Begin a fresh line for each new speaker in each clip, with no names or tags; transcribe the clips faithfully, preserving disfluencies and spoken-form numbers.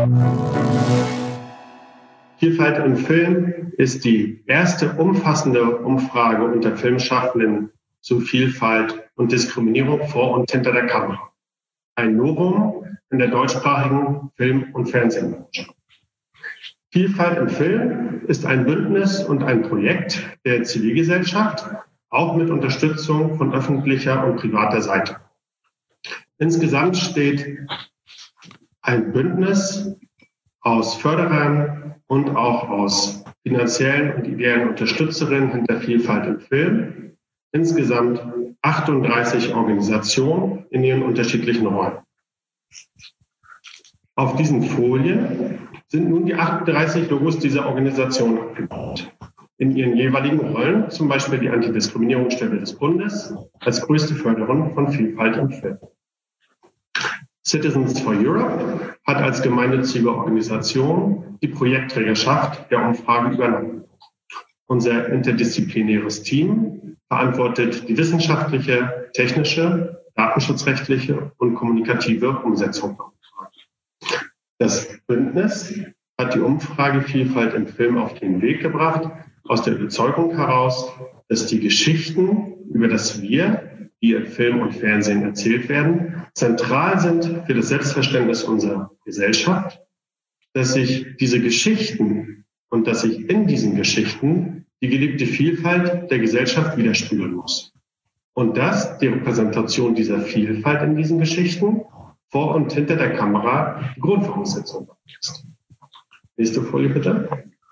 Vielfalt im Film ist die erste umfassende Umfrage unter Filmschaffenden zu Vielfalt und Diskriminierung vor und hinter der Kamera. Ein Novum in der deutschsprachigen Film- und Fernsehbranche. Vielfalt im Film ist ein Bündnis und ein Projekt der Zivilgesellschaft, auch mit Unterstützung von öffentlicher und privater Seite. Insgesamt steht ein Bündnis aus Förderern und auch aus finanziellen und ideellen Unterstützerinnen hinter Vielfalt im Film. Insgesamt achtunddreißig Organisationen in ihren unterschiedlichen Rollen. Auf diesen Folien sind nun die achtunddreißig Logos dieser Organisation abgebildet. In ihren jeweiligen Rollen, zum Beispiel die Antidiskriminierungsstelle des Bundes als größte Förderin von Vielfalt im Film. Citizens for Europe hat als gemeinnützige Organisation die Projektträgerschaft der Umfrage übernommen. Unser interdisziplinäres Team verantwortet die wissenschaftliche, technische, datenschutzrechtliche und kommunikative Umsetzung der Umfrage. Das Bündnis hat die Umfrage Vielfalt im Film auf den Weg gebracht, aus der Überzeugung heraus, dass die Geschichten über das Wir, die im Film und Fernsehen erzählt werden, zentral sind für das Selbstverständnis unserer Gesellschaft, dass sich diese Geschichten und dass sich in diesen Geschichten die gelebte Vielfalt der Gesellschaft widerspiegeln muss. Und dass die Repräsentation dieser Vielfalt in diesen Geschichten vor und hinter der Kamera die Grundvoraussetzung ist. Nächste Folie bitte.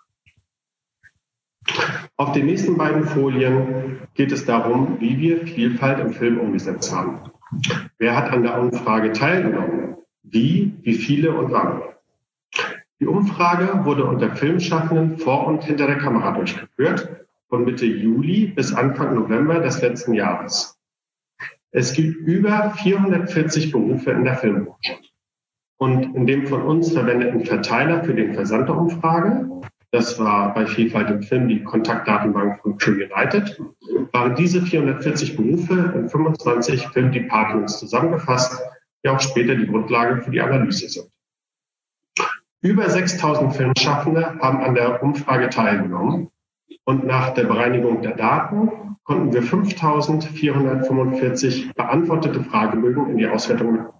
Auf den nächsten beiden Folien geht es darum, wie wir Vielfalt im Film umgesetzt haben. Wer hat an der Umfrage teilgenommen? Wie, wie viele und wann? Die Umfrage wurde unter Filmschaffenden vor und hinter der Kamera durchgeführt, von Mitte Juli bis Anfang November des letzten Jahres. Es gibt über vierhundertvierzig Berufe in der Filmbranche. Und in dem von uns verwendeten Verteiler für den Versand der Umfrage, das war bei Vielfalt im Film die Kontaktdatenbank von Crew United, waren diese vierhundertvierzig Berufe in fünfundzwanzig Filmdepartments zusammengefasst, die auch später die Grundlage für die Analyse sind. Über sechstausend Filmschaffende haben an der Umfrage teilgenommen und nach der Bereinigung der Daten konnten wir fünftausendvierhundertfünfundvierzig beantwortete Fragebögen in die Auswertung mitnehmen.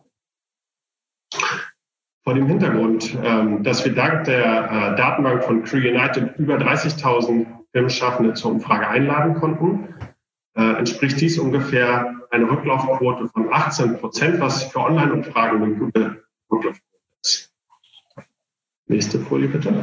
Vor dem Hintergrund, dass wir dank der Datenbank von Crew United über dreißigtausend Filmschaffende zur Umfrage einladen konnten, entspricht dies ungefähr einer Rücklaufquote von achtzehn Prozent, was für Online-Umfragen eine gute Rücklaufquote ist. Nächste Folie bitte.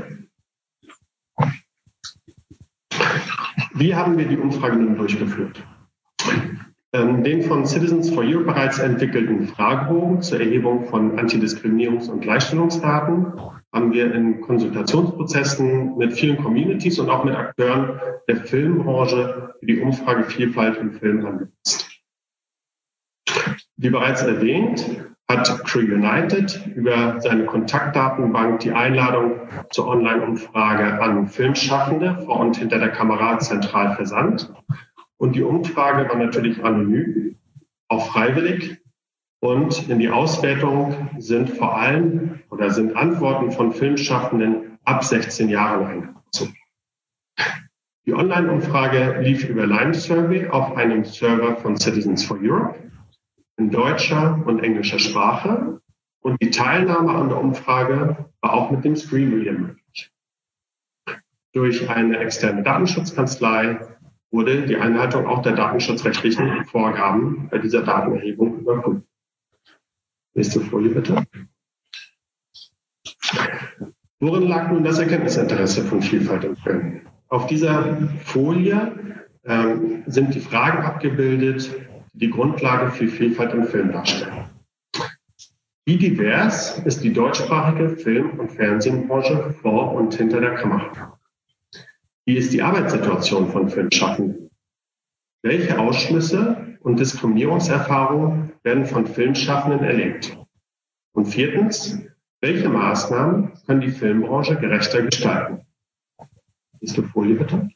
Wie haben wir die Umfrage nun durchgeführt? Den von Citizens for Europe bereits entwickelten Fragebogen zur Erhebung von Antidiskriminierungs- und Gleichstellungsdaten haben wir in Konsultationsprozessen mit vielen Communities und auch mit Akteuren der Filmbranche für die Umfrage Vielfalt im Film angenutzt. Wie bereits erwähnt, hat Crew United über seine Kontaktdatenbank die Einladung zur Online-Umfrage an Filmschaffende vor und hinter der Kamera zentral versandt. Und die Umfrage war natürlich anonym, auch freiwillig. Und in die Auswertung sind vor allem oder sind Antworten von Filmschaffenden ab sechzehn Jahren eingezogen. Die Online-Umfrage lief über Lime Survey auf einem Server von Citizens for Europe in deutscher und englischer Sprache. Und die Teilnahme an der Umfrage war auch mit dem Screen Reader möglich. Durch eine externe Datenschutzkanzlei wurde die Einhaltung auch der datenschutzrechtlichen Vorgaben bei dieser Datenerhebung überprüft. Nächste Folie bitte. Worin lag nun das Erkenntnisinteresse von Vielfalt im Film? Auf dieser Folie ähm, sind die Fragen abgebildet, die die Grundlage für Vielfalt im Film darstellen. Wie divers ist die deutschsprachige Film- und Fernsehbranche vor und hinter der Kamera? Wie ist die Arbeitssituation von Filmschaffenden? Welche Ausschlüsse und Diskriminierungserfahrungen werden von Filmschaffenden erlebt? Und viertens, welche Maßnahmen können die Filmbranche gerechter gestalten? Nächste Folie bitte.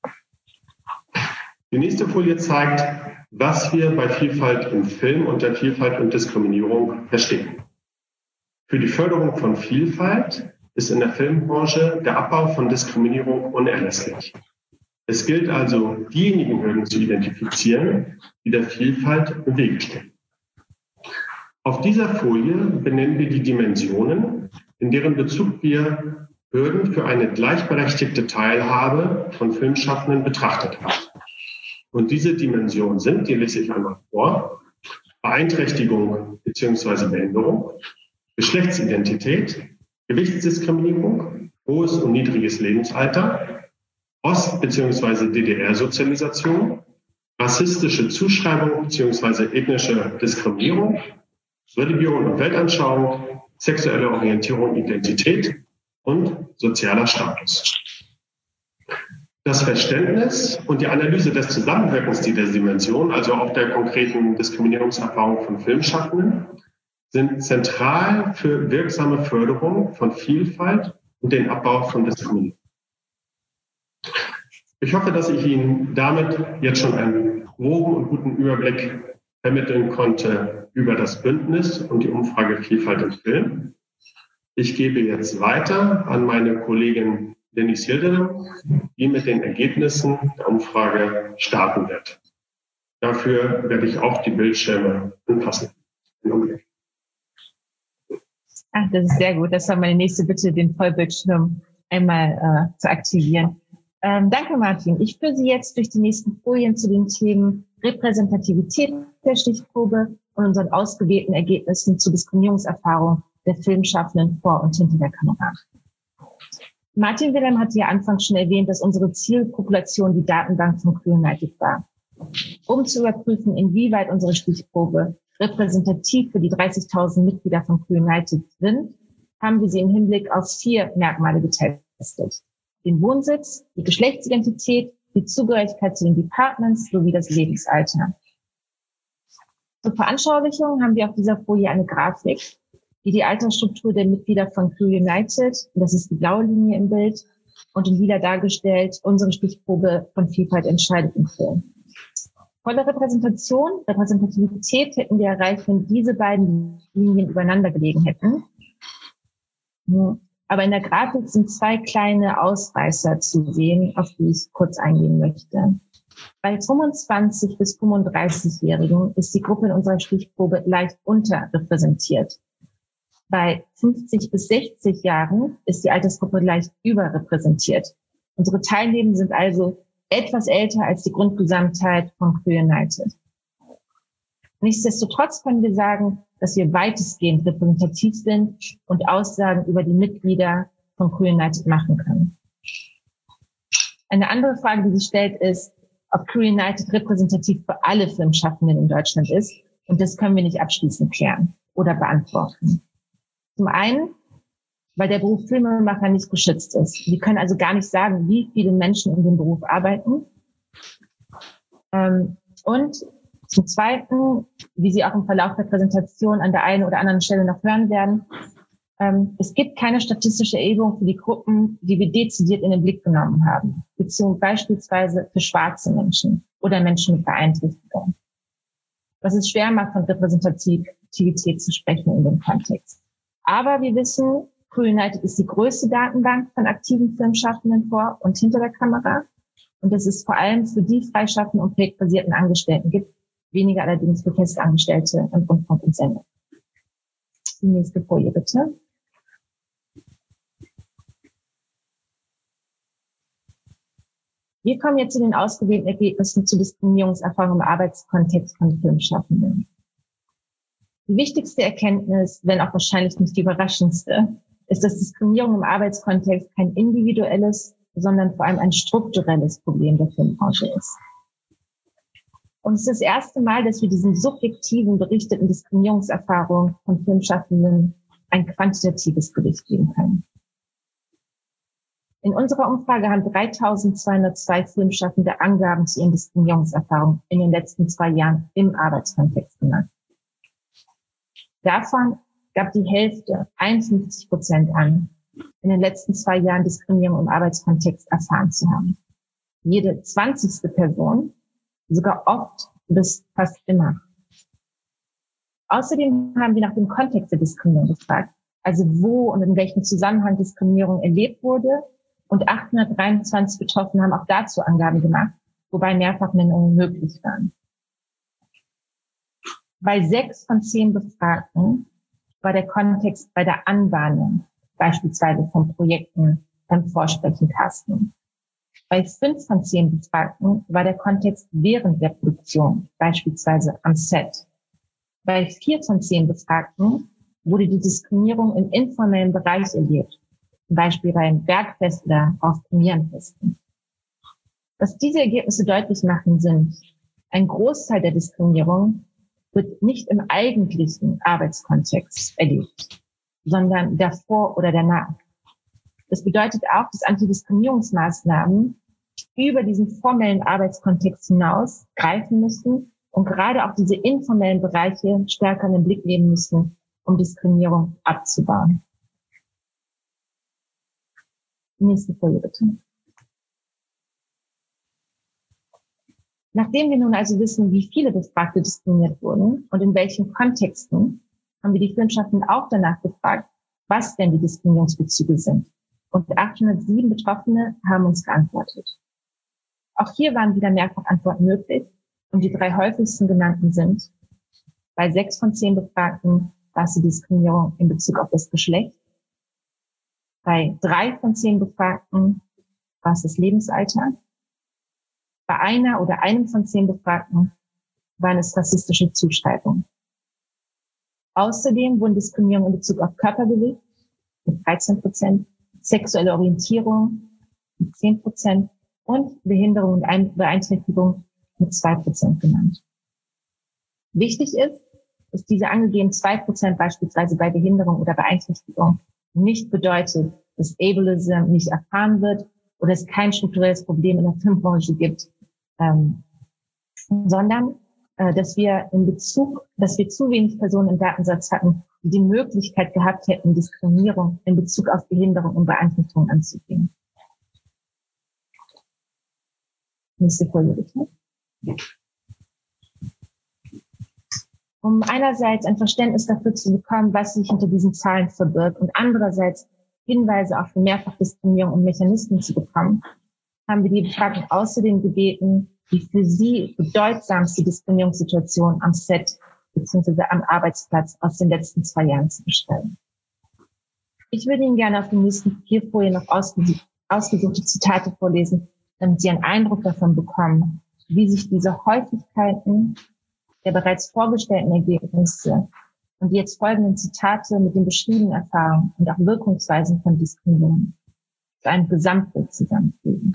Die nächste Folie zeigt, was wir bei Vielfalt im Film unter Vielfalt und Diskriminierung verstehen. Für die Förderung von Vielfalt ist in der Filmbranche der Abbau von Diskriminierung unerlässlich. Es gilt also, diejenigen Hürden zu identifizieren, die der Vielfalt im Wege stehen. Auf dieser Folie benennen wir die Dimensionen, in deren Bezug wir Hürden für eine gleichberechtigte Teilhabe von Filmschaffenden betrachtet haben. Und diese Dimensionen sind, die lese ich einmal vor, Beeinträchtigung bzw. Behinderung, Geschlechtsidentität, Gewichtsdiskriminierung, hohes und niedriges Lebensalter, Ost- bzw. D D R-Sozialisation, rassistische Zuschreibung bzw. ethnische Diskriminierung, Religion und Weltanschauung, sexuelle Orientierung, Identität und sozialer Status. Das Verständnis und die Analyse des Zusammenwirkens dieser Dimension, also auch der konkreten Diskriminierungserfahrung von Filmschaffenden, sind zentral für wirksame Förderung von Vielfalt und den Abbau von Diskriminierung. Ich hoffe, dass ich Ihnen damit jetzt schon einen groben und guten Überblick vermitteln konnte über das Bündnis und die Umfrage Vielfalt im Film. Ich gebe jetzt weiter an meine Kollegin Denise Hilderim, die mit den Ergebnissen der Umfrage starten wird. Dafür werde ich auch die Bildschirme anpassen.
Ach, das ist sehr gut. Das war meine nächste Bitte, den Vollbildschirm einmal äh, zu aktivieren. Ähm, danke, Martin. Ich führe Sie jetzt durch die nächsten Folien zu den Themen Repräsentativität der Stichprobe und unseren ausgewählten Ergebnissen zur Diskriminierungserfahrung der Filmschaffenden vor und hinter der Kamera. Martin Wilhelm hatte ja anfangs schon erwähnt, dass unsere Zielpopulation die Datenbank von Queer United war. Um zu überprüfen, inwieweit unsere Stichprobe repräsentativ für die dreißigtausend Mitglieder von Queer United sind, haben wir sie im Hinblick auf vier Merkmale getestet. Den Wohnsitz, die Geschlechtsidentität, die Zugehörigkeit zu den Departments sowie das Lebensalter. Zur Veranschaulichung haben wir auf dieser Folie eine Grafik, die die Altersstruktur der Mitglieder von Queer United, das ist die blaue Linie im Bild, und in lila dargestellt unsere Stichprobe von Vielfalt entscheidet im Film. Volle Repräsentation, Repräsentativität hätten wir erreicht, wenn diese beiden Linien übereinander gelegen hätten. Aber in der Grafik sind zwei kleine Ausreißer zu sehen, auf die ich kurz eingehen möchte. Bei fünfundzwanzig- bis fünfunddreißig-Jährigen ist die Gruppe in unserer Stichprobe leicht unterrepräsentiert. Bei fünfzig bis sechzig Jahren ist die Altersgruppe leicht überrepräsentiert. Unsere Teilnehmenden sind also etwas älter als die Grundgesamtheit von Queer United. Nichtsdestotrotz können wir sagen, dass wir weitestgehend repräsentativ sind und Aussagen über die Mitglieder von Queer United machen können. Eine andere Frage, die sich stellt, ist, ob Queer United repräsentativ für alle Filmschaffenden in Deutschland ist. Und das können wir nicht abschließend klären oder beantworten. Zum einen, weil der Beruf Filmemacher nicht geschützt ist. Wir können also gar nicht sagen, wie viele Menschen in dem Beruf arbeiten. Und zum Zweiten, wie Sie auch im Verlauf der Präsentation an der einen oder anderen Stelle noch hören werden, es gibt keine statistische Erhebung für die Gruppen, die wir dezidiert in den Blick genommen haben, beziehungsweise beispielsweise für schwarze Menschen oder Menschen mit Beeinträchtigung. Was es schwer macht, von Repräsentativität zu sprechen in dem Kontext. Aber wir wissen, Queer United ist die größte Datenbank von aktiven Filmschaffenden vor und hinter der Kamera. Und dass es vor allem für die freischaffenden und projektbasierten Angestellten gibt, weniger allerdings für Festangestellte im Rundfunk und Sendung. Die nächste Folie bitte. Wir kommen jetzt zu den ausgewählten Ergebnissen zur Diskriminierungserfahrung im Arbeitskontext von Filmschaffenden. Die wichtigste Erkenntnis, wenn auch wahrscheinlich nicht die überraschendste, ist, dass Diskriminierung im Arbeitskontext kein individuelles, sondern vor allem ein strukturelles Problem der Filmbranche ist. Und es ist das erste Mal, dass wir diesen subjektiven berichteten Diskriminierungserfahrungen von Filmschaffenden ein quantitatives Gewicht geben können. In unserer Umfrage haben dreitausendzweihundertzwei Filmschaffende Angaben zu ihren Diskriminierungserfahrungen in den letzten zwei Jahren im Arbeitskontext gemacht. Davon gab die Hälfte, einundfünfzig Prozent an, in den letzten zwei Jahren Diskriminierung im Arbeitskontext erfahren zu haben. Jede zwanzigste Person, sogar oft bis fast immer. Außerdem haben wir nach dem Kontext der Diskriminierung gefragt, also wo und in welchem Zusammenhang Diskriminierung erlebt wurde. Und achthundertdreiundzwanzig Betroffene haben auch dazu Angaben gemacht, wobei Mehrfachnennungen möglich waren. Bei sechs von zehn Befragten war der Kontext bei der Anbahnung, beispielsweise von Projekten beim Vorsprechen, Casting. Bei fünf von zehn Befragten war der Kontext während der Produktion, beispielsweise am Set. Bei vier von zehn Befragten wurde die Diskriminierung im informellen Bereich erlebt, zum Beispiel beim Bergfest oder auf Premierenfesten. Was diese Ergebnisse deutlich machen, sind: Ein Großteil der Diskriminierung wird nicht im eigentlichen Arbeitskontext erlebt, sondern davor oder danach. Das bedeutet auch, dass Antidiskriminierungsmaßnahmen über diesen formellen Arbeitskontext hinaus greifen müssen und gerade auch diese informellen Bereiche stärker in den Blick nehmen müssen, um Diskriminierung abzubauen. Nächste Folie bitte. Nachdem wir nun also wissen, wie viele Befragte diskriminiert wurden und in welchen Kontexten, haben wir die Firmenschaften auch danach gefragt, was denn die Diskriminierungsbezüge sind. Und achthundertsieben Betroffene haben uns geantwortet. Auch hier waren wieder Mehrfachantworten möglich und die drei häufigsten genannten sind: Bei sechs von zehn Befragten war es die Diskriminierung in Bezug auf das Geschlecht. Bei drei von zehn Befragten war es das Lebensalter. Bei einer oder einem von zehn Befragten waren es rassistische Zuschreibungen. Außerdem wurden Diskriminierungen in Bezug auf Körpergewicht mit dreizehn Prozent, sexuelle Orientierung mit zehn Prozent und Behinderung und Beeinträchtigung mit zwei Prozent genannt. Wichtig ist, dass diese angegebenen zwei Prozent beispielsweise bei Behinderung oder Beeinträchtigung nicht bedeutet, dass Ableism nicht erfahren wird oder es kein strukturelles Problem in der Filmbranche gibt, ähm, sondern äh, dass wir in Bezug, dass wir zu wenig Personen im Datensatz hatten, die die Möglichkeit gehabt hätten, Diskriminierung in Bezug auf Behinderung und Beeinträchtigung anzugehen. Nächste Folie bitte. Um einerseits ein Verständnis dafür zu bekommen, was sich hinter diesen Zahlen verbirgt und andererseits Hinweise auf die Mehrfachdiskriminierung und Mechanismen zu bekommen, haben wir die Befragten außerdem gebeten, die für sie bedeutsamste Diskriminierungssituation am Set bzw. am Arbeitsplatz aus den letzten zwei Jahren zu beschreiben. Ich würde Ihnen gerne auf den nächsten vier Folien noch ausgesuchte Zitate vorlesen, damit Sie einen Eindruck davon bekommen, wie sich diese Häufigkeiten der bereits vorgestellten Ergebnisse und die jetzt folgenden Zitate mit den beschriebenen Erfahrungen und auch Wirkungsweisen von Diskriminierung zu einem Gesamtbild zusammenfügen.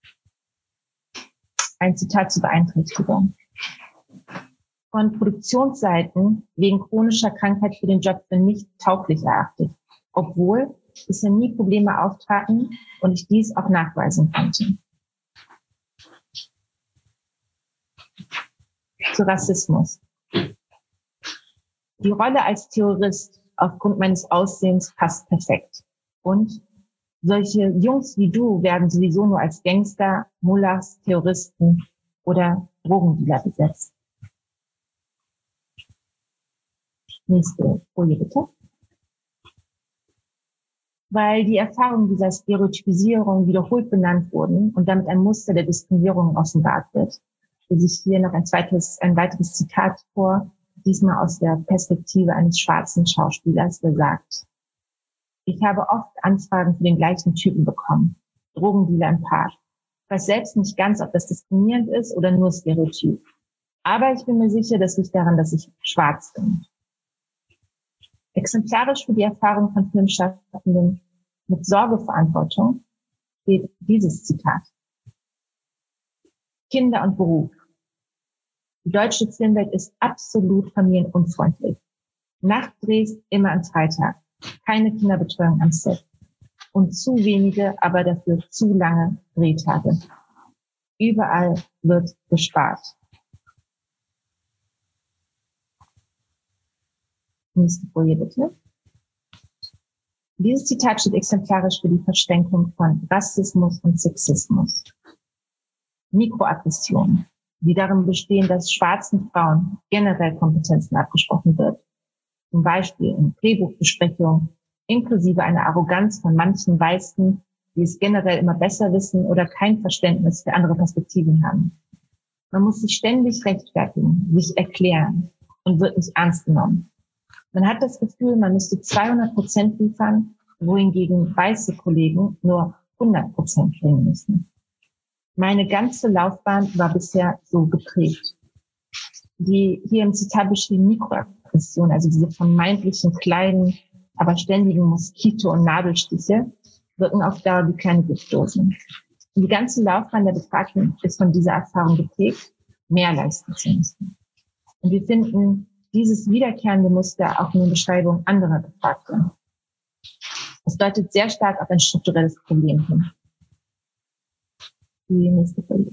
Ein Zitat zur Beeinträchtigung. Von Produktionsseiten wegen chronischer Krankheit für den Job für nicht tauglich erachtet, obwohl bisher nie Probleme auftraten und ich dies auch nachweisen konnte. Zu Rassismus. Die Rolle als Terrorist aufgrund meines Aussehens passt perfekt. Und solche Jungs wie du werden sowieso nur als Gangster, Mullahs, Terroristen oder Drogendealer besetzt. Nächste Folie bitte. Weil die Erfahrungen dieser Stereotypisierung wiederholt benannt wurden und damit ein Muster der Diskriminierung offenbart wird, lese ich hier noch ein zweites, ein weiteres Zitat vor, diesmal aus der Perspektive eines schwarzen Schauspielers, der sagt: Ich habe oft Anfragen für den gleichen Typen bekommen, Drogendealer im Park. Ich weiß selbst nicht ganz, ob das diskriminierend ist oder nur Stereotyp. Aber ich bin mir sicher, das liegt daran, dass ich schwarz bin. Exemplarisch für die Erfahrung von Filmschaffenden mit Sorgeverantwortung steht dieses Zitat. Kinder und Beruf. Die deutsche Filmwelt ist absolut familienunfreundlich. Nachtdrehs immer am Freitag. Keine Kinderbetreuung am Set. Und zu wenige, aber dafür zu lange Drehtage. Überall wird gespart. Nächste Folie bitte. Dieses Zitat steht exemplarisch für die Verschränkung von Rassismus und Sexismus. Mikroaggressionen, die darin bestehen, dass schwarzen Frauen generell Kompetenzen abgesprochen wird. Zum Beispiel in Drehbuchbesprechungen inklusive einer Arroganz von manchen Weißen, die es generell immer besser wissen oder kein Verständnis für andere Perspektiven haben. Man muss sich ständig rechtfertigen, sich erklären und wird nicht ernst genommen. Man hat das Gefühl, man müsste zweihundert Prozent liefern, wohingegen weiße Kollegen nur hundert Prozent bringen müssen. Meine ganze Laufbahn war bisher so geprägt. Die hier im Zitat beschriebene Mikroaggression, also diese vermeintlichen kleinen, aber ständigen Moskito- und Nadelstiche, wirken auf Dauer wie kleine Giftdosen. Die ganze Laufbahn der Befragten ist von dieser Erfahrung geprägt, mehr leisten zu müssen. Und wir finden dieses wiederkehrende Muster auch in den Beschreibungen anderer Befragter. Es deutet sehr stark auf ein strukturelles Problem hin. Die nächste Folie.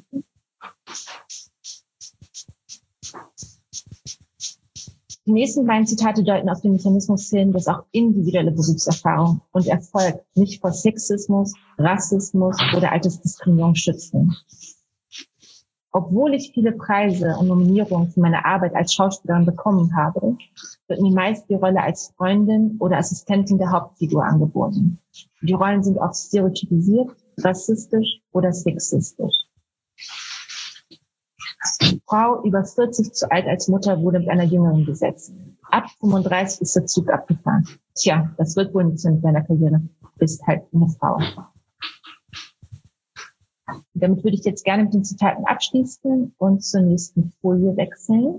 Die nächsten beiden Zitate deuten auf den Mechanismus hin, dass auch individuelle Berufserfahrung und Erfolg nicht vor Sexismus, Rassismus oder Altersdiskriminierung schützen. Obwohl ich viele Preise und Nominierungen für meine Arbeit als Schauspielerin bekommen habe, wird mir meist die Rolle als Freundin oder Assistentin der Hauptfigur angeboten. Die Rollen sind oft stereotypisiert, rassistisch oder sexistisch. Frau über vierzig zu alt als Mutter wurde mit einer Jüngeren besetzt. Ab fünfunddreißig ist der Zug abgefahren. Tja, das wird wohl nichts mit deiner Karriere. Bist halt eine Frau. Damit würde ich jetzt gerne mit den Zitaten abschließen und zur nächsten Folie wechseln.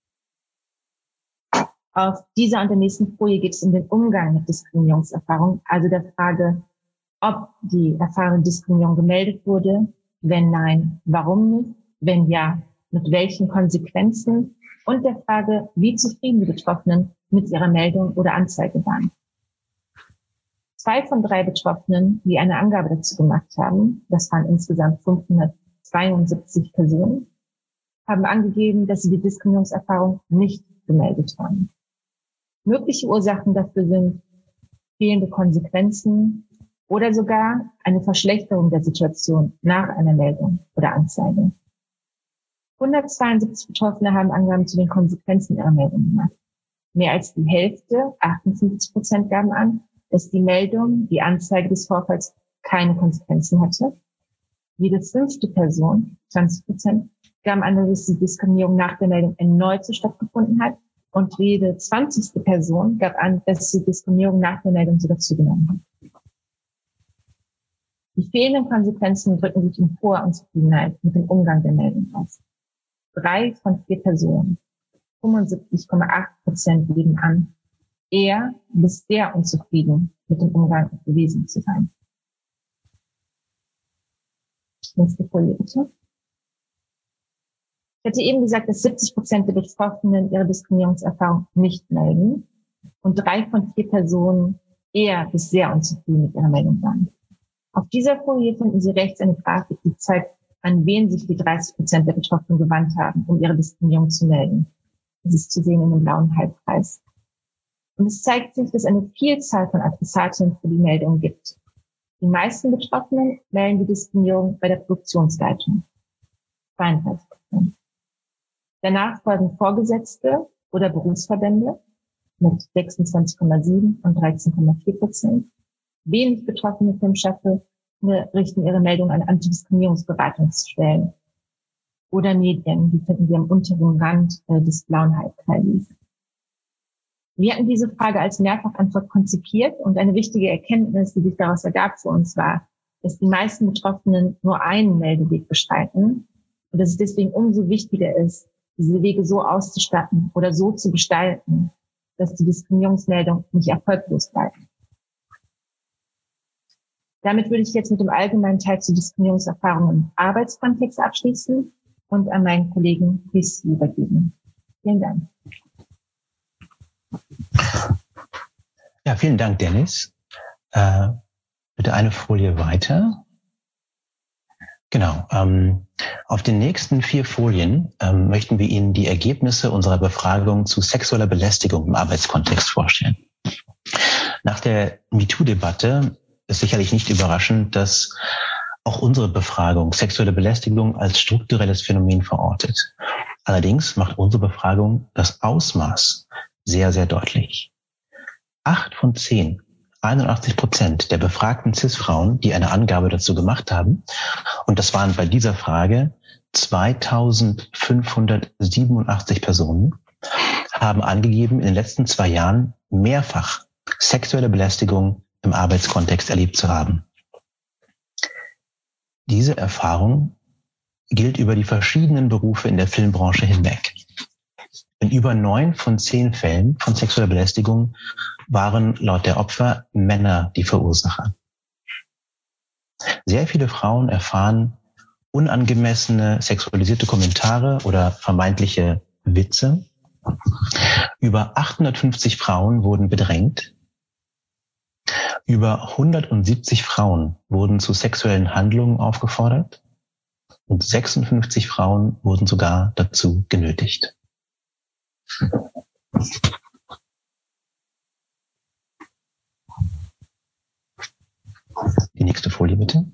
Auf dieser und der nächsten Folie geht es um den Umgang mit Diskriminierungserfahrung, also der Frage, ob die erfahrene Diskriminierung gemeldet wurde, wenn nein, warum nicht, wenn ja, mit welchen Konsequenzen und der Frage, wie zufrieden die Betroffenen mit ihrer Meldung oder Anzeige waren. Zwei von drei Betroffenen, die eine Angabe dazu gemacht haben, das waren insgesamt fünfhundertzweiundsiebzig Personen, haben angegeben, dass sie die Diskriminierungserfahrung nicht gemeldet haben. Mögliche Ursachen dafür sind fehlende Konsequenzen oder sogar eine Verschlechterung der Situation nach einer Meldung oder Anzeige. hundertzweiundsiebzig Betroffene haben Angaben zu den Konsequenzen ihrer Meldung gemacht. Mehr als die Hälfte, achtundfünfzig Prozent, gaben an, dass die Meldung, die Anzeige des Vorfalls keine Konsequenzen hatte. Jede fünfte Person, zwanzig Prozent, gaben an, dass die Diskriminierung nach der Meldung erneut so stattgefunden hat. Und jede zwanzigste Person gab an, dass die Diskriminierung nach der Meldung sogar zugenommen hat. Die fehlenden Konsequenzen drücken sich in hoher Unzufriedenheit mit dem Umgang der Meldung aus. Drei von vier Personen, fünfundsiebzig Komma acht Prozent, geben an, eher bis sehr unzufrieden mit dem Umgang gewesen zu sein. Nächste Folie bitte. Ich hatte eben gesagt, dass siebzig Prozent der Betroffenen ihre Diskriminierungserfahrung nicht melden und drei von vier Personen eher bis sehr unzufrieden mit ihrer Meldung waren. Auf dieser Folie finden Sie rechts eine Grafik, die zeigt, an wen sich die dreißig Prozent der Betroffenen gewandt haben, um ihre Diskriminierung zu melden. Das ist zu sehen in dem blauen Halbkreis. Und es zeigt sich, dass es eine Vielzahl von Adressatinnen für die Meldung gibt. Die meisten Betroffenen melden die Diskriminierung bei der Produktionsleitung. zweiunddreißig Prozent. Danach folgen Vorgesetzte oder Berufsverbände mit sechsundzwanzig Komma sieben und dreizehn Komma vier Prozent. Wenig betroffene Filmschaffende richten ihre Meldung an Antidiskriminierungsberatungsstellen oder Medien, die finden wir am unteren Rand äh, des blauen Halbkreises. Wir hatten diese Frage als Mehrfachantwort konzipiert und eine wichtige Erkenntnis, die sich daraus ergab für uns, war, dass die meisten Betroffenen nur einen Meldeweg beschreiten und dass es deswegen umso wichtiger ist, diese Wege so auszustatten oder so zu gestalten, dass die Diskriminierungsmeldung nicht erfolglos bleibt. Damit würde ich jetzt mit dem allgemeinen Teil zu Diskriminierungserfahrungen im Arbeitskontext abschließen und an meinen Kollegen Chris übergeben. Vielen Dank.
Ja, vielen Dank, Dennis. Äh, bitte eine Folie weiter. Genau. Ähm, auf den nächsten vier Folien ähm, möchten wir Ihnen die Ergebnisse unserer Befragung zu sexueller Belästigung im Arbeitskontext vorstellen. Nach der MeToo-Debatte ist sicherlich nicht überraschend, dass auch unsere Befragung sexuelle Belästigung als strukturelles Phänomen verortet. Allerdings macht unsere Befragung das Ausmaß sehr, sehr deutlich. Acht von zehn einundachtzig Prozent der befragten Cis-Frauen, die eine Angabe dazu gemacht haben, und das waren bei dieser Frage zweitausendfünfhundertsiebenundachtzig Personen, haben angegeben, in den letzten zwei Jahren mehrfach sexuelle Belästigung im Arbeitskontext erlebt zu haben. Diese Erfahrung gilt über die verschiedenen Berufe in der Filmbranche hinweg. In über neun von zehn Fällen von sexueller Belästigung waren laut der Opfer Männer die Verursacher. Sehr viele Frauen erfahren unangemessene sexualisierte Kommentare oder vermeintliche Witze. Über achthundertfünfzig Frauen wurden bedrängt. Über hundertsiebzig Frauen wurden zu sexuellen Handlungen aufgefordert und sechsundfünfzig Frauen wurden sogar dazu genötigt. Die nächste Folie bitte.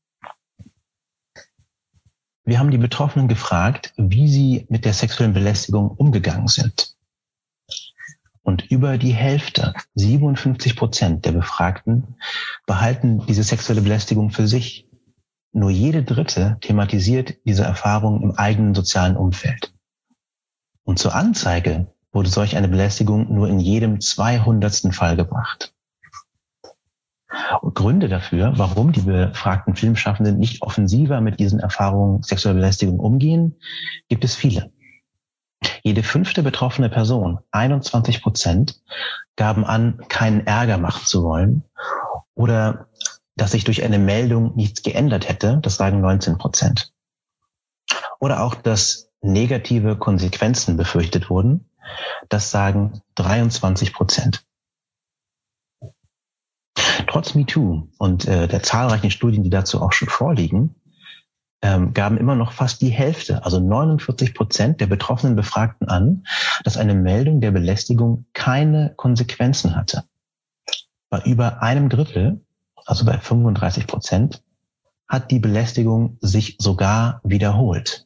Wir haben die Betroffenen gefragt, wie sie mit der sexuellen Belästigung umgegangen sind. Und über die Hälfte, siebenundfünfzig Prozent der Befragten, behalten diese sexuelle Belästigung für sich. Nur jede Dritte thematisiert diese Erfahrung im eigenen sozialen Umfeld. Und zur Anzeige wurde solch eine Belästigung nur in jedem zweihundertsten Fall gebracht. Und Gründe dafür, warum die befragten Filmschaffenden nicht offensiver mit diesen Erfahrungen sexueller Belästigung umgehen, gibt es viele. Jede fünfte betroffene Person, einundzwanzig Prozent, gaben an, keinen Ärger machen zu wollen oder dass sich durch eine Meldung nichts geändert hätte, das sagen neunzehn Prozent. Oder auch, dass negative Konsequenzen befürchtet wurden, das sagen dreiundzwanzig Prozent. Trotz MeToo und äh, der zahlreichen Studien, die dazu auch schon vorliegen, ähm, gaben immer noch fast die Hälfte, also neunundvierzig Prozent der betroffenen Befragten an, dass eine Meldung der Belästigung keine Konsequenzen hatte. Bei über einem Drittel, also bei fünfunddreißig Prozent, hat die Belästigung sich sogar wiederholt.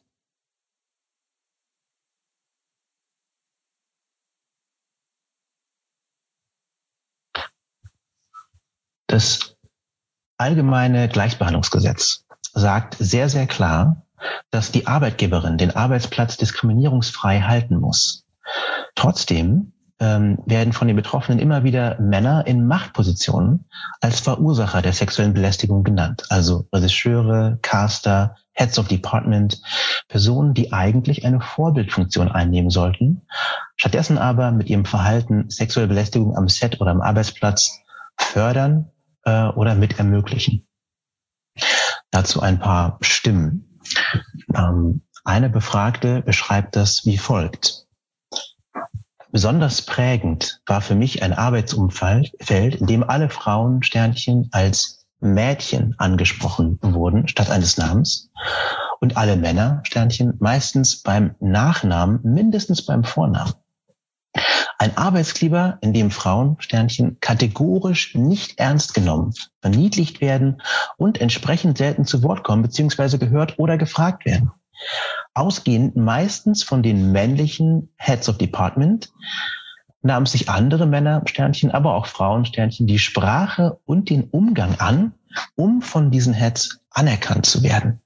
Das allgemeine Gleichbehandlungsgesetz sagt sehr, sehr klar, dass die Arbeitgeberin den Arbeitsplatz diskriminierungsfrei halten muss. Trotzdem ähm, werden von den Betroffenen immer wieder Männer in Machtpositionen als Verursacher der sexuellen Belästigung genannt. Also Regisseure, Caster, Heads of Department, Personen, die eigentlich eine Vorbildfunktion einnehmen sollten, stattdessen aber mit ihrem Verhalten sexuelle Belästigung am Set oder am Arbeitsplatz fördern oder mit ermöglichen. Dazu ein paar Stimmen. Ähm, eine Befragte beschreibt das wie folgt. Besonders prägend war für mich ein Arbeitsumfeld, in dem alle Frauen Sternchen als Mädchen angesprochen wurden, statt eines Namens, und alle Männer Sternchen meistens beim Nachnamen, mindestens beim Vornamen. Ein Arbeitsklima, in dem Frauen, Sternchen, kategorisch nicht ernst genommen, verniedlicht werden und entsprechend selten zu Wort kommen bzw. gehört oder gefragt werden. Ausgehend meistens von den männlichen Heads of Department nahmen sich andere Männer, Sternchen, aber auch Frauen, Sternchen, die Sprache und den Umgang an, um von diesen Heads anerkannt zu werden.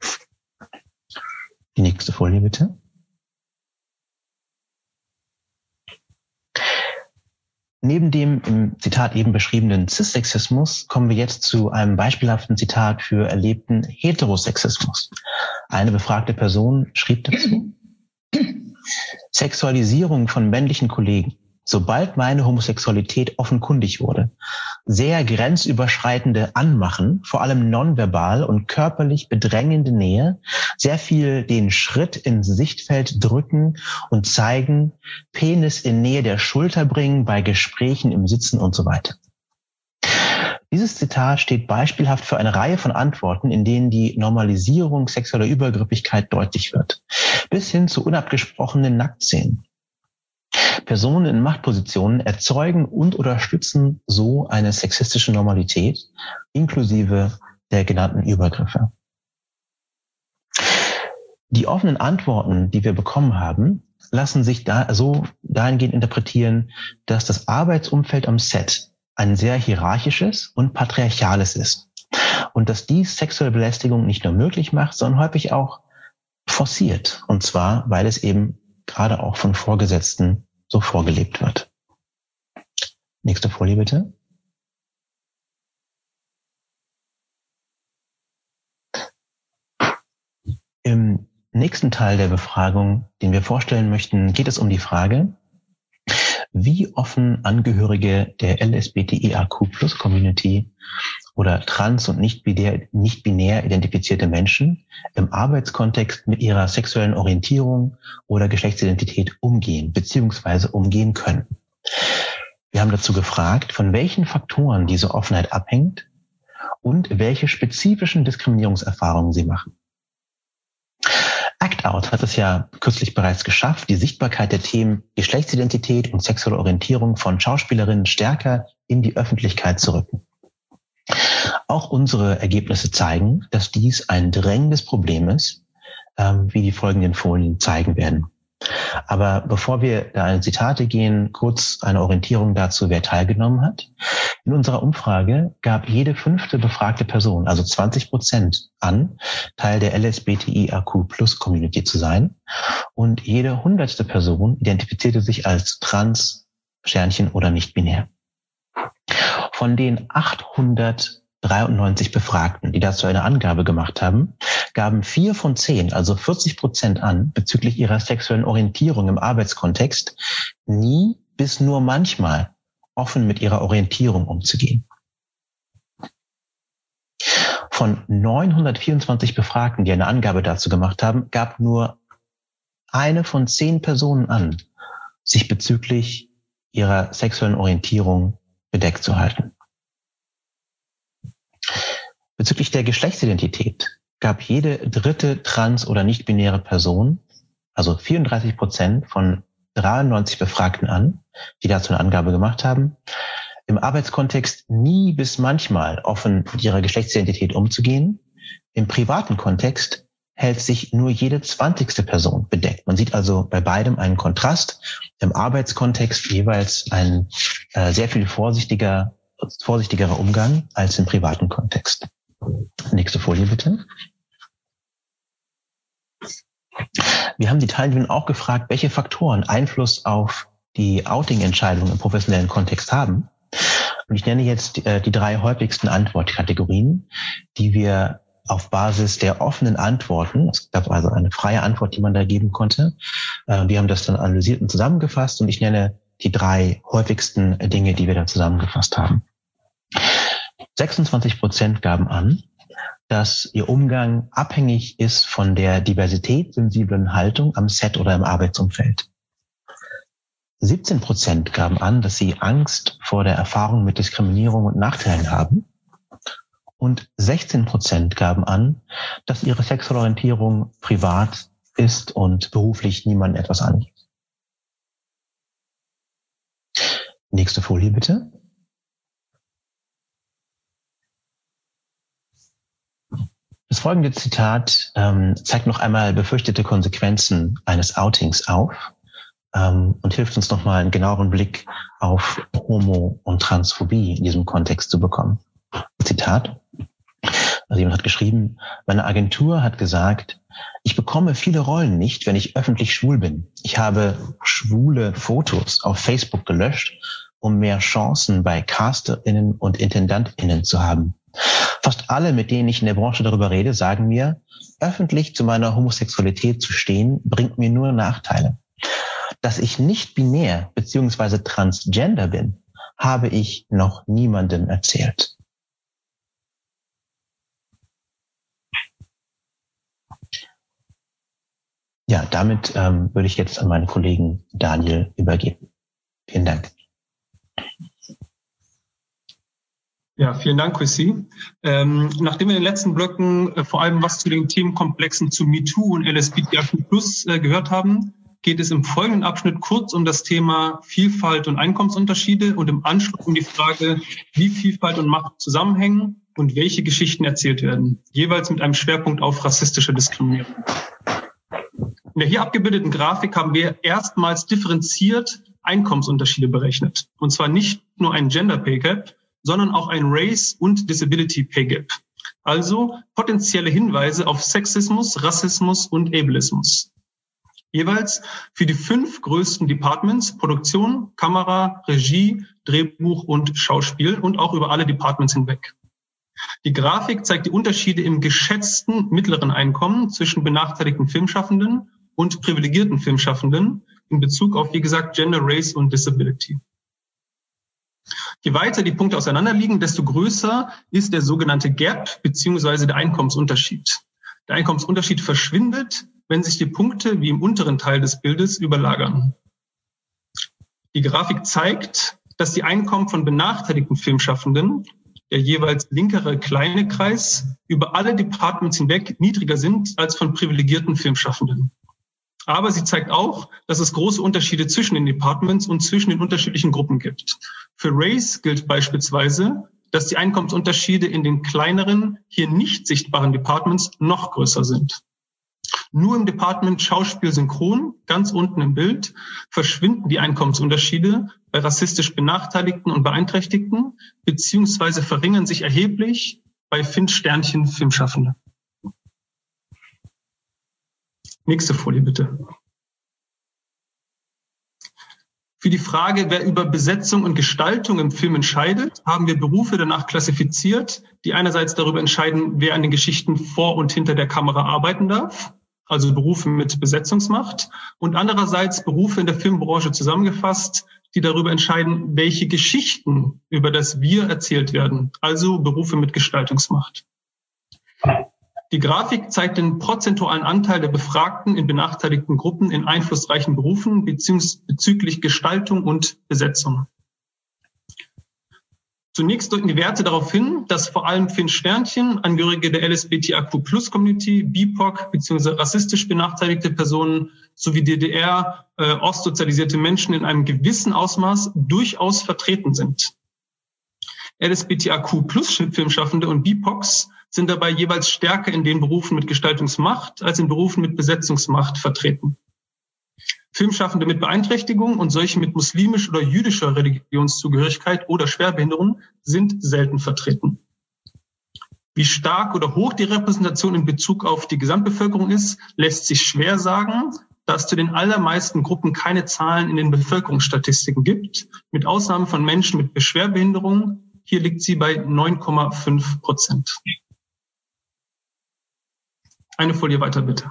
Die nächste Folie bitte. Neben dem im Zitat eben beschriebenen Cissexismus kommen wir jetzt zu einem beispielhaften Zitat für erlebten Heterosexismus. Eine befragte Person schrieb dazu: Sexualisierung von männlichen Kollegen, sobald meine Homosexualität offenkundig wurde. Sehr grenzüberschreitende Anmachen, vor allem nonverbal und körperlich bedrängende Nähe, sehr viel den Schritt ins Sichtfeld drücken und zeigen, Penis in Nähe der Schulter bringen bei Gesprächen im Sitzen und so weiter. Dieses Zitat steht beispielhaft für eine Reihe von Antworten, in denen die Normalisierung sexueller Übergriffigkeit deutlich wird, bis hin zu unabgesprochenen Nacktszenen. Personen in Machtpositionen erzeugen und unterstützen so eine sexistische Normalität, inklusive der genannten Übergriffe. Die offenen Antworten, die wir bekommen haben, lassen sich da so dahingehend interpretieren, dass das Arbeitsumfeld am Set ein sehr hierarchisches und patriarchales ist. Und dass dies sexuelle Belästigung nicht nur möglich macht, sondern häufig auch forciert. Und zwar, weil es eben gerade auch von Vorgesetzten so vorgelebt wird. Nächste Folie bitte. Im nächsten Teil der Befragung, den wir vorstellen möchten, geht es um die Frage, wie offen Angehörige der L S B T I A Q Plus Community oder trans- und nicht binär, nicht binär identifizierte Menschen im Arbeitskontext mit ihrer sexuellen Orientierung oder Geschlechtsidentität umgehen bzw. umgehen können. Wir haben dazu gefragt, von welchen Faktoren diese Offenheit abhängt und welche spezifischen Diskriminierungserfahrungen sie machen. Act Out hat es ja kürzlich bereits geschafft, die Sichtbarkeit der Themen Geschlechtsidentität und sexuelle Orientierung von Schauspielerinnen stärker in die Öffentlichkeit zu rücken. Auch unsere Ergebnisse zeigen, dass dies ein drängendes Problem ist, wie die folgenden Folien zeigen werden. Aber bevor wir da in Zitate gehen, kurz eine Orientierung dazu, wer teilgenommen hat. In unserer Umfrage gab jede fünfte befragte Person, also zwanzig Prozent, an, Teil der L S B T I A Q Plus Community zu sein. Und jede hundertste Person identifizierte sich als trans, Sternchen oder nicht binär. Von den achthundertdreiundneunzig Befragten, die dazu eine Angabe gemacht haben, gaben vier von zehn, also vierzig Prozent an, bezüglich ihrer sexuellen Orientierung im Arbeitskontext, nie bis nur manchmal offen mit ihrer Orientierung umzugehen. Von neunhundertvierundzwanzig Befragten, die eine Angabe dazu gemacht haben, gab nur eine von zehn Personen an, sich bezüglich ihrer sexuellen Orientierung bedeckt zu halten. Bezüglich der Geschlechtsidentität gab jede dritte trans- oder nicht-binäre Person, also vierunddreißig Prozent von dreiundneunzig Befragten an, die dazu eine Angabe gemacht haben, im Arbeitskontext nie bis manchmal offen mit ihrer Geschlechtsidentität umzugehen. Im privaten Kontext hält sich nur jede zwanzigste Person bedeckt. Man sieht also bei beidem einen Kontrast. Im Arbeitskontext jeweils ein äh, sehr viel vorsichtiger, vorsichtigerer Umgang als im privaten Kontext. Nächste Folie bitte. Wir haben die Teilnehmer auch gefragt, welche Faktoren Einfluss auf die Outing-Entscheidung im professionellen Kontext haben. Und ich nenne jetzt äh, die drei häufigsten Antwortkategorien, die wir auf Basis der offenen Antworten, es gab also eine freie Antwort, die man da geben konnte, äh, wir haben das dann analysiert und zusammengefasst und ich nenne die drei häufigsten Dinge, die wir da zusammengefasst haben. sechsundzwanzig Prozent gaben an, dass ihr Umgang abhängig ist von der diversitätssensiblen Haltung am Set oder im Arbeitsumfeld. siebzehn Prozent gaben an, dass sie Angst vor der Erfahrung mit Diskriminierung und Nachteilen haben. Und sechzehn Prozent gaben an, dass ihre sexuelle Orientierung privat ist und beruflich niemandem etwas angeht. Nächste Folie bitte. Das folgende Zitat ähm, zeigt noch einmal befürchtete Konsequenzen eines Outings auf ähm, und hilft uns nochmal einen genaueren Blick auf Homo- und Transphobie in diesem Kontext zu bekommen. Zitat. Also jemand hat geschrieben, meine Agentur hat gesagt, ich bekomme viele Rollen nicht, wenn ich öffentlich schwul bin. Ich habe schwule Fotos auf Facebook gelöscht, um mehr Chancen bei CasterInnen und IntendantInnen zu haben. Fast alle, mit denen ich in der Branche darüber rede, sagen mir, öffentlich zu meiner Homosexualität zu stehen, bringt mir nur Nachteile. Dass ich nicht binär bzw. transgender bin, habe ich noch niemandem erzählt. Ja, damit ähm, würde ich jetzt an meinen Kollegen Daniel übergeben. Vielen Dank.
Ja, vielen Dank, Chrissy. Ähm, nachdem wir in den letzten Blöcken äh, vor allem was zu den Themenkomplexen zu MeToo und L S B T I Q plus äh, gehört haben, geht es im folgenden Abschnitt kurz um das Thema Vielfalt und Einkommensunterschiede und im Anschluss um die Frage, wie Vielfalt und Macht zusammenhängen und welche Geschichten erzählt werden, jeweils mit einem Schwerpunkt auf rassistische Diskriminierung. In der hier abgebildeten Grafik haben wir erstmals differenziert Einkommensunterschiede berechnet. Und zwar nicht nur ein Gender Pay Gap, sondern auch ein Race- und Disability Pay Gap. Also potenzielle Hinweise auf Sexismus, Rassismus und Ableismus. Jeweils für die fünf größten Departments: Produktion, Kamera, Regie, Drehbuch und Schauspiel und auch über alle Departments hinweg. Die Grafik zeigt die Unterschiede im geschätzten mittleren Einkommen zwischen benachteiligten Filmschaffenden und privilegierten Filmschaffenden in Bezug auf, wie gesagt, Gender, Race und Disability. Je weiter die Punkte auseinanderliegen, desto größer ist der sogenannte Gap bzw. der Einkommensunterschied. Der Einkommensunterschied verschwindet, wenn sich die Punkte wie im unteren Teil des Bildes überlagern. Die Grafik zeigt, dass die Einkommen von benachteiligten Filmschaffenden, der jeweils linkere kleine Kreis, über alle Departments hinweg niedriger sind als von privilegierten Filmschaffenden. Aber sie zeigt auch, dass es große Unterschiede zwischen den Departments und zwischen den unterschiedlichen Gruppen gibt. Für Race gilt beispielsweise, dass die Einkommensunterschiede in den kleineren, hier nicht sichtbaren Departments noch größer sind. Nur im Department Schauspiel Synchron, ganz unten im Bild, verschwinden die Einkommensunterschiede bei rassistisch Benachteiligten und Beeinträchtigten, beziehungsweise verringern sich erheblich bei Fünf-Sternchen-Filmschaffenden. Nächste Folie bitte. Für die Frage, wer über Besetzung und Gestaltung im Film entscheidet, haben wir Berufe danach klassifiziert, die einerseits darüber entscheiden, wer an den Geschichten vor und hinter der Kamera arbeiten darf, also Berufe mit Besetzungsmacht, und andererseits Berufe in der Filmbranche zusammengefasst, die darüber entscheiden, welche Geschichten über das Wir erzählt werden, also Berufe mit Gestaltungsmacht. Die Grafik zeigt den prozentualen Anteil der Befragten in benachteiligten Gruppen in einflussreichen Berufen bezüglich Gestaltung und Besetzung. Zunächst deuten die Werte darauf hin, dass vor allem Fünf-Sternchen, Angehörige der L S B T I Q Plus Community, B I P O C bzw. rassistisch benachteiligte Personen sowie D D R, äh, ostsozialisierte Menschen in einem gewissen Ausmaß durchaus vertreten sind. L S B T I Q Plus Filmschaffende und B I P O Cs sind dabei jeweils stärker in den Berufen mit Gestaltungsmacht als in Berufen mit Besetzungsmacht vertreten. Filmschaffende mit Beeinträchtigung und solche mit muslimisch oder jüdischer Religionszugehörigkeit oder Schwerbehinderung sind selten vertreten. Wie stark oder hoch die Repräsentation in Bezug auf die Gesamtbevölkerung ist, lässt sich schwer sagen, da es zu den allermeisten Gruppen keine Zahlen in den Bevölkerungsstatistiken gibt, mit Ausnahme von Menschen mit Schwerbehinderung. Hier liegt sie bei neun Komma fünf Prozent. Eine Folie weiter, bitte.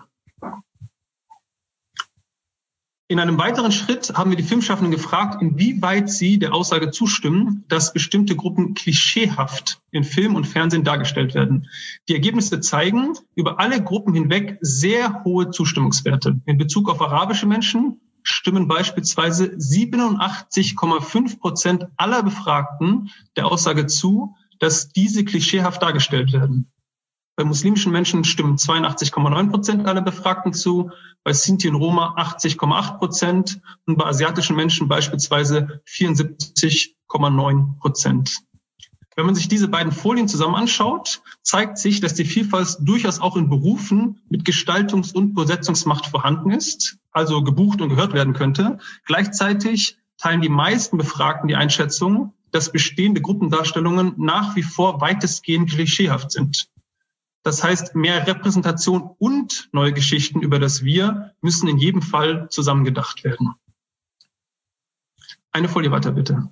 In einem weiteren Schritt haben wir die Filmschaffenden gefragt, inwieweit sie der Aussage zustimmen, dass bestimmte Gruppen klischeehaft in Film und Fernsehen dargestellt werden. Die Ergebnisse zeigen über alle Gruppen hinweg sehr hohe Zustimmungswerte. In Bezug auf arabische Menschen stimmen beispielsweise siebenundachtzig Komma fünf Prozent aller Befragten der Aussage zu, dass diese klischeehaft dargestellt werden. Bei muslimischen Menschen stimmen zweiundachtzig Komma neun Prozent aller Befragten zu, bei Sinti und Roma achtzig Komma acht Prozent und bei asiatischen Menschen beispielsweise vierundsiebzig Komma neun Prozent. Wenn man sich diese beiden Folien zusammen anschaut, zeigt sich, dass die Vielfalt durchaus auch in Berufen mit Gestaltungs- und Besetzungsmacht vorhanden ist, also gebucht und gehört werden könnte. Gleichzeitig teilen die meisten Befragten die Einschätzung, dass bestehende Gruppendarstellungen nach wie vor weitestgehend klischeehaft sind. Das heißt, mehr Repräsentation und neue Geschichten über das Wir müssen in jedem Fall zusammengedacht werden. Eine Folie weiter, bitte.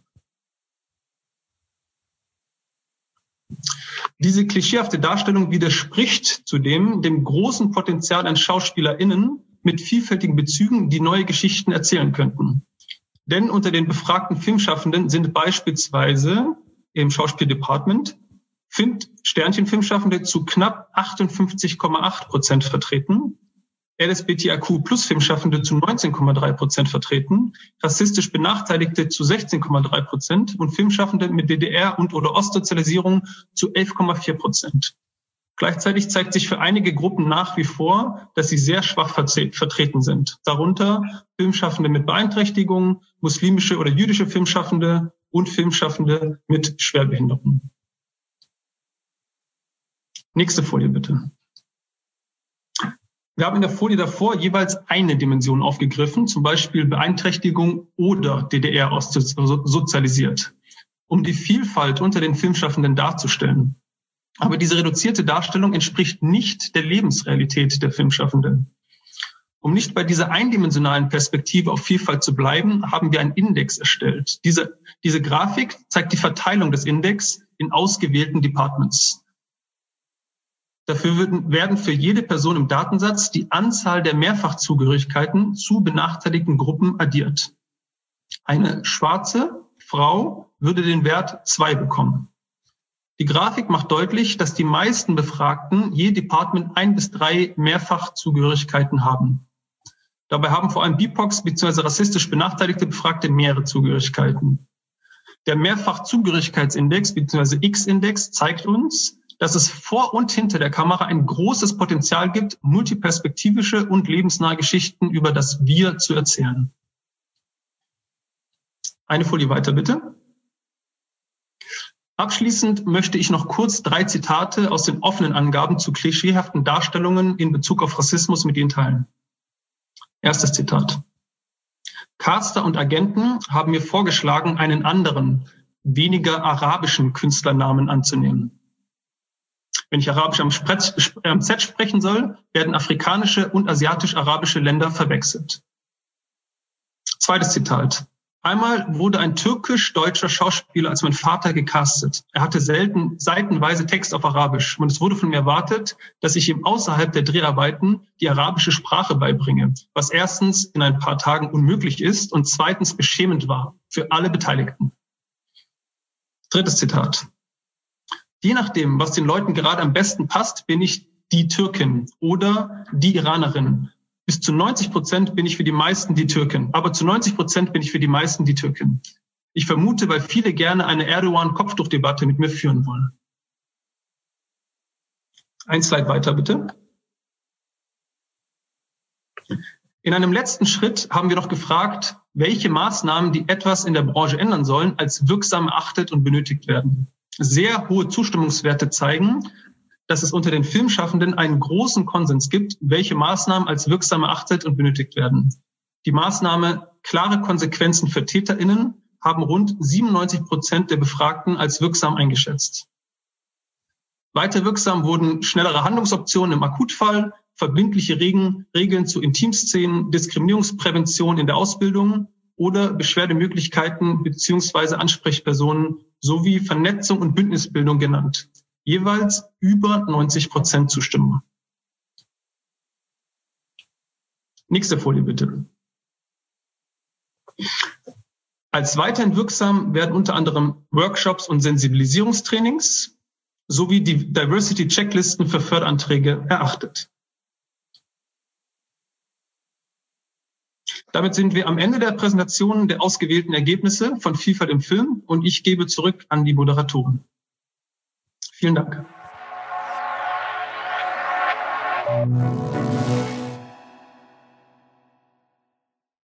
Diese klischeehafte Darstellung widerspricht zudem dem großen Potenzial an SchauspielerInnen mit vielfältigen Bezügen, die neue Geschichten erzählen könnten. Denn unter den befragten Filmschaffenden sind beispielsweise im Schauspieldepartment Sternchen-Filmschaffende zu knapp achtundfünfzig Komma acht Prozent vertreten, L S B T I Q Plus Filmschaffende zu neunzehn Komma drei Prozent vertreten, rassistisch Benachteiligte zu sechzehn Komma drei Prozent und Filmschaffende mit D D R und oder Ostsozialisierung zu elf Komma vier Prozent. Gleichzeitig zeigt sich für einige Gruppen nach wie vor, dass sie sehr schwach vertreten sind. Darunter Filmschaffende mit Beeinträchtigung, muslimische oder jüdische Filmschaffende und Filmschaffende mit Schwerbehinderung. Nächste Folie bitte. Wir haben in der Folie davor jeweils eine Dimension aufgegriffen, zum Beispiel Beeinträchtigung oder D D R aussozialisiert, um die Vielfalt unter den Filmschaffenden darzustellen. Aber diese reduzierte Darstellung entspricht nicht der Lebensrealität der Filmschaffenden. Um nicht bei dieser eindimensionalen Perspektive auf Vielfalt zu bleiben, haben wir einen Index erstellt. Diese, diese Grafik zeigt die Verteilung des Index in ausgewählten Departments. Dafür würden, werden für jede Person im Datensatz die Anzahl der Mehrfachzugehörigkeiten zu benachteiligten Gruppen addiert. Eine schwarze Frau würde den Wert zwei bekommen. Die Grafik macht deutlich, dass die meisten Befragten je Department ein bis drei Mehrfachzugehörigkeiten haben. Dabei haben vor allem B I P O X bzw. rassistisch benachteiligte Befragte mehrere Zugehörigkeiten. Der Mehrfachzugehörigkeitsindex bzw. X-Index zeigt uns, dass es vor und hinter der Kamera ein großes Potenzial gibt, multiperspektivische und lebensnahe Geschichten über das Wir zu erzählen. Eine Folie weiter, bitte. Abschließend möchte ich noch kurz drei Zitate aus den offenen Angaben zu klischeehaften Darstellungen in Bezug auf Rassismus mit Ihnen teilen. Erstes Zitat. Caster und Agenten haben mir vorgeschlagen, einen anderen, weniger arabischen Künstlernamen anzunehmen. Wenn ich Arabisch am, Spretz, am Set sprechen soll, werden afrikanische und asiatisch-arabische Länder verwechselt. Zweites Zitat. Einmal wurde ein türkisch-deutscher Schauspieler als mein Vater gecastet. Er hatte selten seitenweise Text auf Arabisch und es wurde von mir erwartet, dass ich ihm außerhalb der Dreharbeiten die arabische Sprache beibringe, was erstens in ein paar Tagen unmöglich ist und zweitens beschämend war für alle Beteiligten. Drittes Zitat. Je nachdem, was den Leuten gerade am besten passt, bin ich die Türkin oder die Iranerin. Bis zu neunzig Prozent bin ich für die meisten die Türkin, aber zu neunzig Prozent bin ich für die meisten die Türkin. Ich vermute, weil viele gerne eine Erdogan-Kopftuchdebatte mit mir führen wollen. Ein Slide weiter, bitte. In einem letzten Schritt haben wir noch gefragt, welche Maßnahmen, die etwas in der Branche ändern sollen, als wirksam erachtet und benötigt werden. Sehr hohe Zustimmungswerte zeigen, dass es unter den Filmschaffenden einen großen Konsens gibt, welche Maßnahmen als wirksam erachtet und benötigt werden. Die Maßnahme klare Konsequenzen für TäterInnen haben rund siebenundneunzig Prozent der Befragten als wirksam eingeschätzt. Weiter wirksam wurden schnellere Handlungsoptionen im Akutfall, verbindliche Regeln, Regeln zu Intimszenen, Diskriminierungsprävention in der Ausbildung oder Beschwerdemöglichkeiten bzw. Ansprechpersonen sowie Vernetzung und Bündnisbildung genannt. Jeweils über neunzig Prozent Zustimmung. Nächste Folie bitte. Als weiterhin wirksam werden unter anderem Workshops und Sensibilisierungstrainings sowie die Diversity-Checklisten für Förderanträge erachtet. Damit sind wir am Ende der Präsentation der ausgewählten Ergebnisse von Vielfalt im Film und ich gebe zurück an die Moderatoren. Vielen Dank.